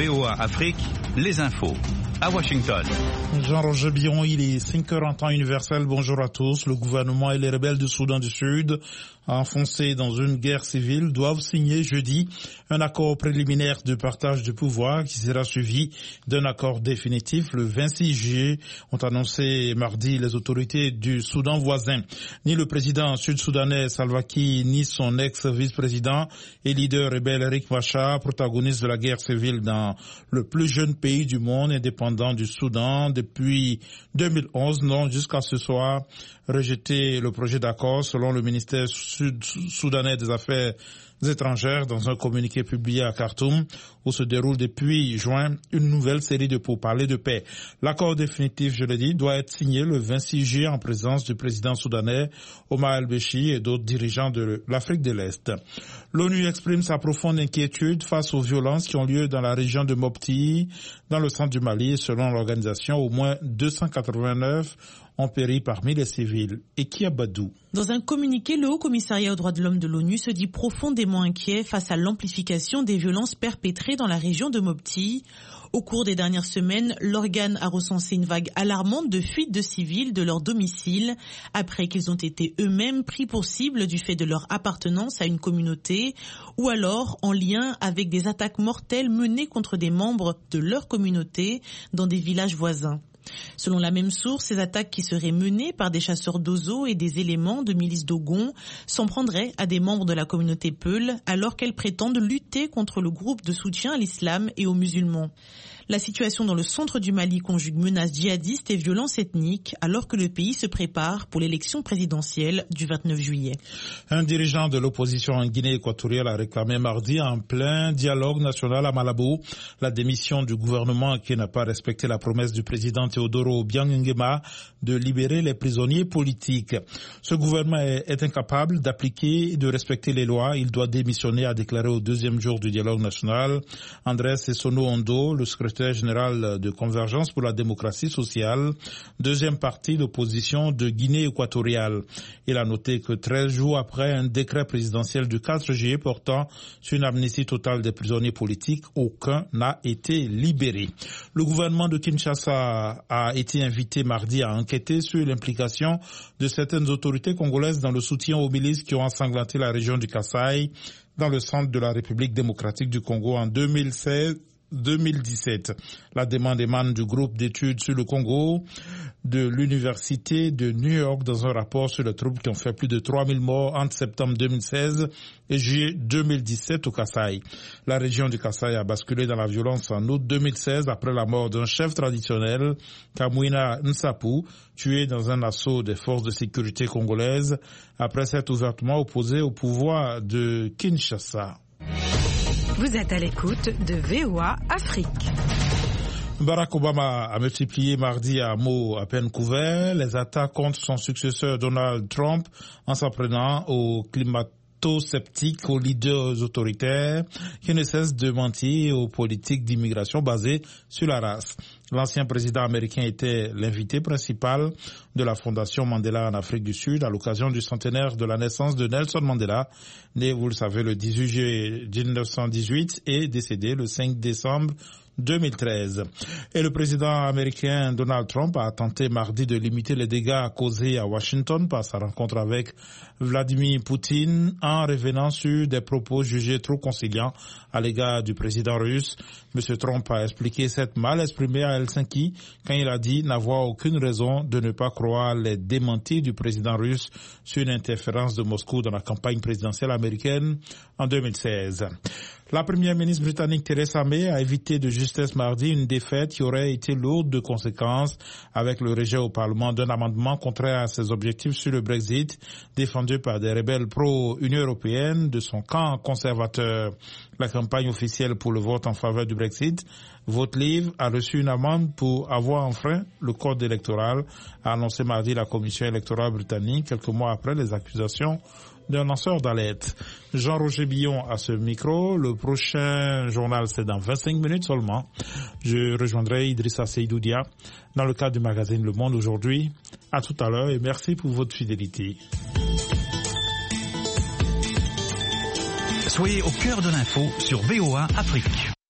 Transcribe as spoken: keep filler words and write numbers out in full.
V O A Afrique, les infos. À Washington. Jean-Roger Biron, il est cinq heures en temps universel. Bonjour à tous. Le gouvernement et les rebelles du Soudan du Sud, enfoncés dans une guerre civile, doivent signer jeudi un accord préliminaire de partage de pouvoir qui sera suivi d'un accord définitif le vingt-six juillet, ont annoncé mardi les autorités du Soudan voisin. Ni le président sud-soudanais Salva Kiir, ni son ex-vice-président et leader rebelle Riek Machar, protagoniste de la guerre civile dans le plus jeune pays du monde, indépendant du Soudan depuis deux mille onze, n'ont jusqu'à ce soir rejeté le projet d'accord selon le ministère sud-soudanais des Affaires étrangères dans un communiqué publié à Khartoum où se déroule depuis juin une nouvelle série de pourparlers de paix. L'accord définitif, je l'ai dit, doit être signé le vingt-six juillet en présence du président soudanais Omar el-Béchir et d'autres dirigeants de l'Afrique de l'Est. L'ONU exprime sa profonde inquiétude face aux violences qui ont lieu dans la région de Mopti, dans le centre du Mali. Selon l'organisation, au moins deux cent quatre-vingt-neuf ont péri parmi les civils. Et qui a Badou? Dans un communiqué, le Haut-Commissariat aux droits de l'homme de l'ONU se dit profondément inquiet face à l'amplification des violences perpétrées dans la région de Mopti. Au cours des dernières semaines, l'organe a recensé une vague alarmante de fuites de civils de leur domicile après qu'ils ont été eux-mêmes pris pour cible du fait de leur appartenance à une communauté ou alors en lien avec des attaques mortelles menées contre des membres de leur communauté dans des villages voisins. Selon la même source, ces attaques qui seraient menées par des chasseurs d'oiseaux et des éléments de milices Dogon s'en prendraient à des membres de la communauté Peul alors qu'elles prétendent lutter contre le groupe de soutien à l'islam et aux musulmans. La situation dans le centre du Mali conjugue menaces djihadistes et violences ethniques alors que le pays se prépare pour l'élection présidentielle du vingt-neuf juillet. Un dirigeant de l'opposition en Guinée équatoriale a réclamé mardi en plein dialogue national à Malabo la démission du gouvernement qui n'a pas respecté la promesse du président Teodoro Obiang Nguema de libérer les prisonniers politiques. Ce gouvernement est, est incapable d'appliquer et de respecter les lois. Il doit démissionner, a déclaré au deuxième jour du dialogue national Andrés Sessono Ondo, le secrétaire général de Convergence pour la démocratie sociale, deuxième parti d'opposition de Guinée équatoriale. Il a noté que treize jours après un décret présidentiel du quatre juillet portant sur une amnistie totale des prisonniers politiques, aucun n'a été libéré. Le gouvernement de Kinshasa a été invité mardi à enquêter sur l'implication de certaines autorités congolaises dans le soutien aux milices qui ont ensanglanté la région du Kasaï dans le centre de la République démocratique du Congo en deux mille seize. deux mille dix-sept. La demande émane du groupe d'études sur le Congo de l'Université de New York dans un rapport sur les troubles qui ont fait plus de trois mille morts entre septembre deux mille seize et juillet deux mille dix-sept au Kasaï. La région du Kasaï a basculé dans la violence en août deux mille seize après la mort d'un chef traditionnel, Kamwina Nsapu, tué dans un assaut des forces de sécurité congolaises après s'être ouvertement opposé au pouvoir de Kinshasa. Vous êtes à l'écoute de V O A Afrique. Barack Obama a multiplié mardi à mots à peine couverts les attaques contre son successeur Donald Trump en s'en prenant au climato-sceptiques, aux leaders autoritaires qui ne cessent de mentir aux politiques d'immigration basées sur la race. L'ancien président américain était l'invité principal de la Fondation Mandela en Afrique du Sud à l'occasion du centenaire de la naissance de Nelson Mandela, né, vous le savez, le dix-huit juillet mille neuf cent dix-huit et décédé le cinq décembre deux mille treize. Et le président américain Donald Trump a tenté mardi de limiter les dégâts causés à Washington par sa rencontre avec Vladimir Poutine en revenant sur des propos jugés trop conciliants à l'égard du président russe. M. Trump a expliqué s'être mal exprimé à Helsinki quand il a dit n'avoir aucune raison de ne pas croire les démentis du président russe sur une interférence de Moscou dans la campagne présidentielle américaine en deux mille seize. La première ministre britannique Theresa May a évité de justesse mardi une défaite qui aurait été lourde de conséquences avec le rejet au Parlement d'un amendement contraire à ses objectifs sur le Brexit défendu par des rebelles pro-Union européenne de son camp conservateur. La campagne officielle pour le vote en faveur du Brexit, Vote Leave, a reçu une amende pour avoir enfreint le code électoral, a annoncé mardi la commission électorale britannique quelques mois après les accusations d'un lanceur d'alerte. Jean-Roger Billon à ce micro. Le prochain journal, c'est dans vingt-cinq minutes seulement. Je rejoindrai Idrissa Seydoudia dans le cadre du magazine Le Monde aujourd'hui. À tout à l'heure et merci pour votre fidélité. Soyez au cœur de l'info sur V O A Afrique.